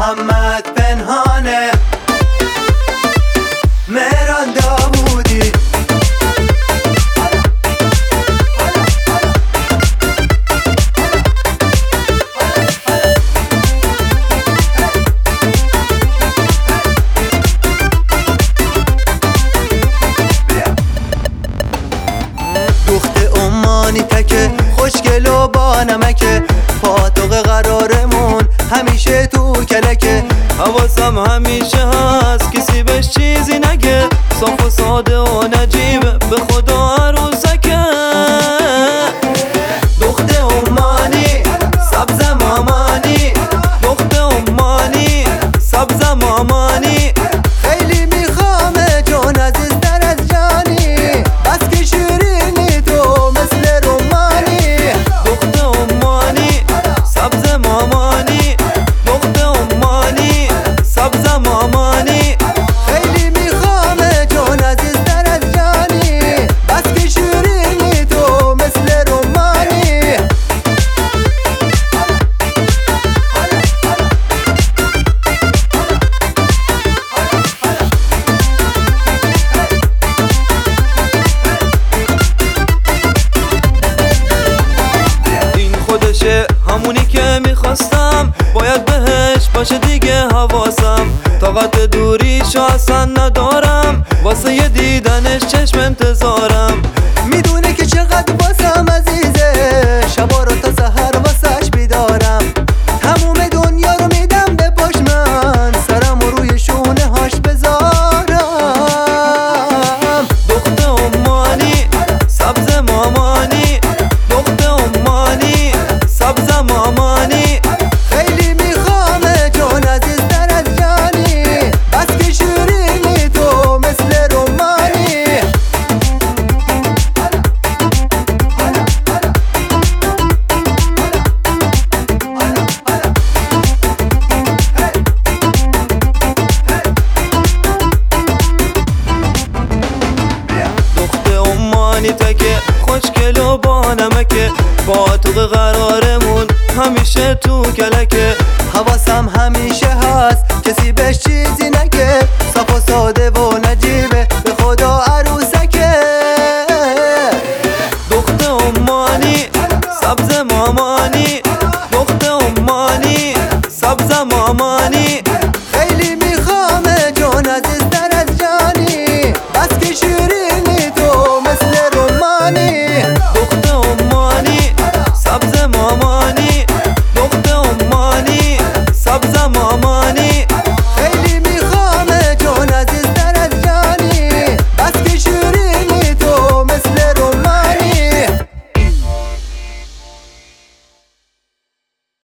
محمد پنهانه، مهران داوودی. دخت عمانی تکه خوشگل و با نمکه، پاتوق قرارمون همیشه تو کلکه. حواسم همیشه هست کسی بهش چیزی نگه، صاف و ساده و نجیبه به خدا عروسکه. دخت عمانی سبز مامانی، دخت عمانی سبز مامانی، خیلی میخوامه جون عزیزتر از جانی، بس که شیرینی تو مثل رومانی. دخت عمانی سبز مامانی، دخت عمانی سبز مامانی، خیلی میخوامه جون عزیزتر از جانی، بس که شیرینی تو مثل رومانی. این خودشه همونی که میخواستم، باید بهش باشه دیگه حواسم. طاقت دوریشو اصلا ندارم، واسه یه دیدنش چشم انتظارم. میدونه که چقدر واسه